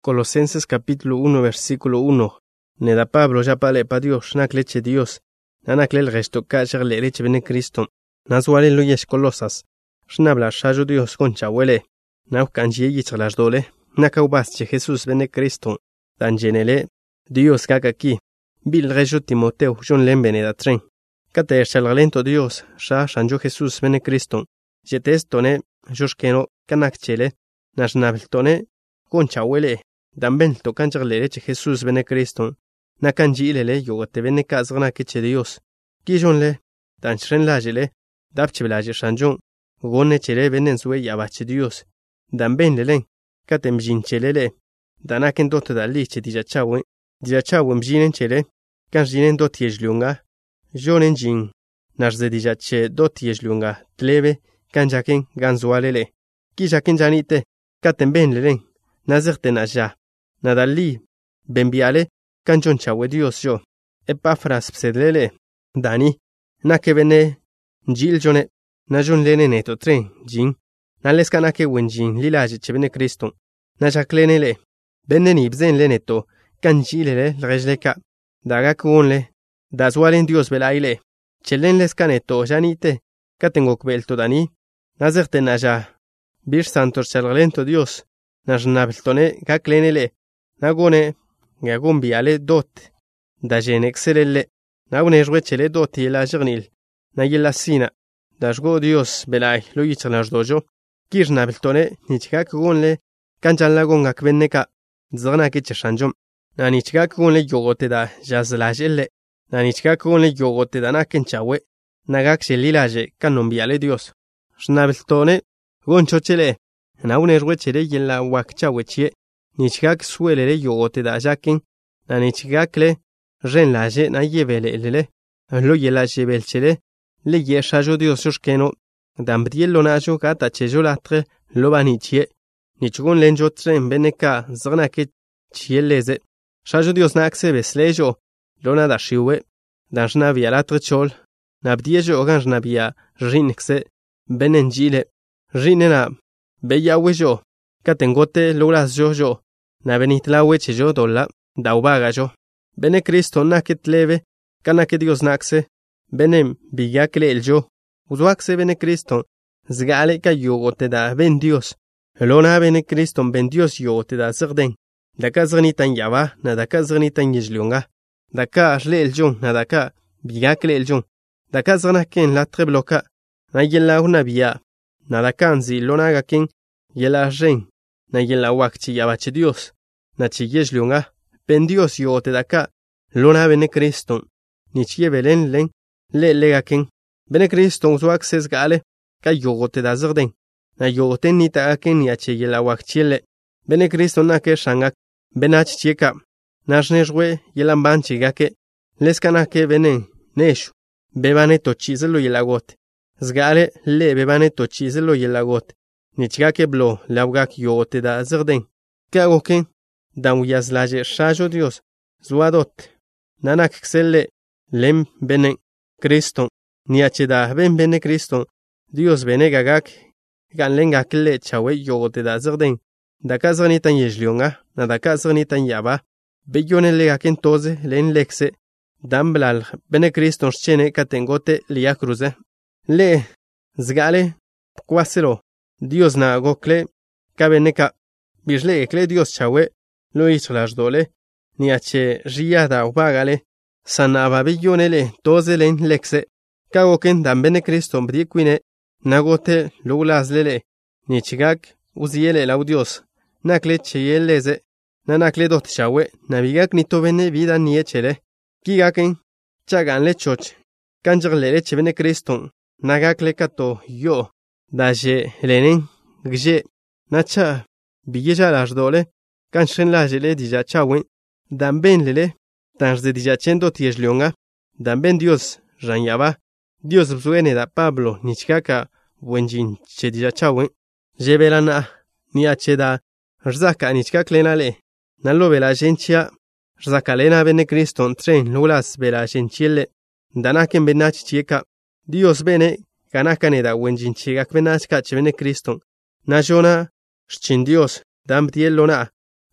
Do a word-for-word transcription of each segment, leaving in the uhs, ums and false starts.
Colosenses capítulo uno versículo uno. Ne da Pablo ya pale pa Dios, nak leche Dios. Nanak le el resto kajer le leche bene Cristo. Nazuale lo yesh colosas. Shnabla shajo Dios concha huele. Nau kanji yich las dole. Nakaubas che Jesús bene Cristo. Danjenele. Dios kaka ki. Bil rejo Timoteo jon lembene da tren. Kate shalgalento Dios. Sha shanjo Jesús bene Cristo. Jetes tone. Joshkeno kanak chele. Nashnabeltone. Concha huele. Damben to kanjer le leche Jesús bene Cristo. Nakanji lele yogote bene kazgna keche Dios. Kijonle. Danshren lajele. Dapchiblaje shanjon. Gone chele benen suwe yabache Dios. Damben lelen. Katem jin chelele. Danaken dot da liche dijachawe. Dijachawe mjinen chele. Kanjinen dot yejlunga. Jonen jin. Najze dijache dot yejlunga. Tlebe. Kanjaken ganzualele. Kijaken janite. Katem ben lelen. Nazerte naja. Nadali. Benbiale. Kanjon chawe Dios yo. Epafras psedlele. Dani. Nakebene. Njil jone. Najon lene neto tren. Jin. Naleska nake wenjin. Lilaje chebene Cristo. Najaklenele. Beneni bzen leneto. Kanjilele lrejleka. Dagak wonle. Dazwalen Dios belaile. Chelen leskaneto janite. Katengok belto dani. Nazerte naja. Bir santor chalgalento Dios. Najnabeltone gaklenele. Nagone. Gagumbiale dot. Dajen excelele. Nagune jwechele dot yela jirnil. Nayela sina. Dajgo Dios belai lo yichlanaj dojo. Kirnabeltone nichkak gonle. Kanjan lagon akbenneka. Zgna ke chanjom. Nanichkak gonle yogote da jazlajelle. Nanichkak gonle yogote da nakenchawe. Nagak shelilaje kanombiale Dios. Shnabeltone gonchochele. Naune jwechele yela wakchawechie. Nichkak suelele yogote da jakin. Nanichkakle renlaje na yevele lele. Lo yelaje belchele. Le yeshajo Dios yoshkeno. Dambdiello najo gata chejo latre lo banichie. Nichgon lenjo tren beneka zgna ke chieleze. Shajo Dios na akse beslejo. Lona da shiwe. Dajna via latre chol. Nabdiejo oganjna via rinxe. Benenjile. Rinena. Beya wejo. Katengote lolas jojo. Na benitla weche jo dola. Daubaga jo. Bene Cristo na ketleve. Kana ke Dios nakse. Benem bigakle eljo. Uzuakse bene Cristo. Zgale ka yogote da ben Dios. Lona bene Cristo ben Dios yogote da zgden. Daka zrnitan yava na daka zrnitan yijlunga. Daka asle eljon na daka bigakle eljon. Daka zrnaken la trebloka. Na yella una bia. Na daka nzi lona gaken yella jen. Na yella wakchi yabache Dios. Na chi yijlunga. Ben Dios yogote daka. Lona bene Cristo. Ni chi belen len. Le legaken. Bene Cristo uzuakse zgale. Ka yogote da zgden. Na yogoten ni taaken ni ache yella wakchiele. Bene Cristo na ke shangak. Benach chieka. Nashnejwe yella banchi gake. Leskana ke benen. Neshu. Bebane tochizelo yella got. Zgale le bebane tochizelo yella got. Nichgake blo labgak yogote da zgden. Kagoken. Dan uyazlaje shajo Dios. Zuadot. Nanak kselle. Lem benen. Cristo. Ni ache da ben bene Cristo. Dios bene gagak. Gan lengak le chawe yogote da zgden. Da kazrnitan yejlionga. Na da kazrnitan yaba. Beyone legaken toze len lekse. Damblal bene Cristo chene katengote lia cruze. Le. Zgale. Kwaselo. Dios na gokle. Kabeneka. Bijle ekle Dios chawe. Lo ichlas dole. Ni ache riada ubagale. Sanaba beyonele toze len lekse. Kagoken dan bene Cristo mbriquine. Nagote luglaslele. Ni chigak. Uziele lau Dios. Nakle cheyeleze. Na nakle dot chawe. Navigak nito bene vida ni echele. Kigaken. Chagan le choch. Kanjerle leche bene Cristo. Nagakle kato yo. Daje lenen. Gje. Nacha. Bigeja las dole. Kanshen lajele dija chawen. Dan ben lele. Tanjde dija chendo tiejlionga. Dan ben Dios. Ranyaba. Dios bzuene da Pablo. Nichkaka. Wenjin che dija chawen. Jebelana. Ni acheda. Rzaka nichkak lenale. Nalo bela gentia. Rzaka lena bene Cristo tren lulas bela gentiele. Danaken benach chieka. Dios bene. Kanakane da wenjin chigak benach kach bene Cristo. Najona. Schin Dios. Dam tielona.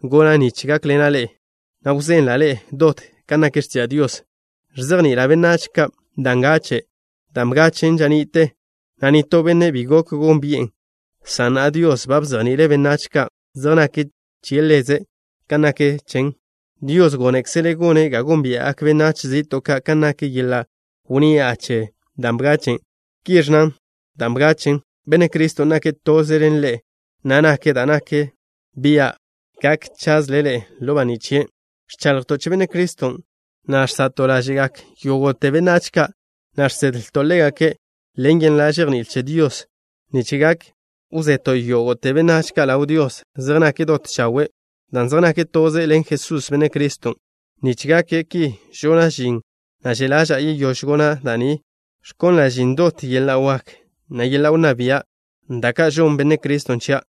gona nich gaklena lee, na wzenla lee dot kanak xtia Dios. Rzagni'la benach ka dangache, damgachen janite, nanito benne bigok gombien. Sana Dios bab zagnile benach ka, zagnake chieleze, kanake chen. Dios goneksele gone gagombia ak benach zito ka kanake yila uniache, damgachen. Kirnan, damgachen, bene Cristo nake tozeren le, nanake danake, bia, kak chaz lele, lobaniche, shchaltoche bene Cristo. Nash satolajigak yogote benachka, nash sedltolegake, lengen lajernilche Dios, nichigak, uzeto yogote benachka lau Dios, zernake dot chawe, dan zernake toze len Jesus bene Cristo, nichigake ki, jona jing, najelaja i yoshgona dani, shkon la jindot yela wak, na yela unabia, ndaka jon bene Cristo nchia,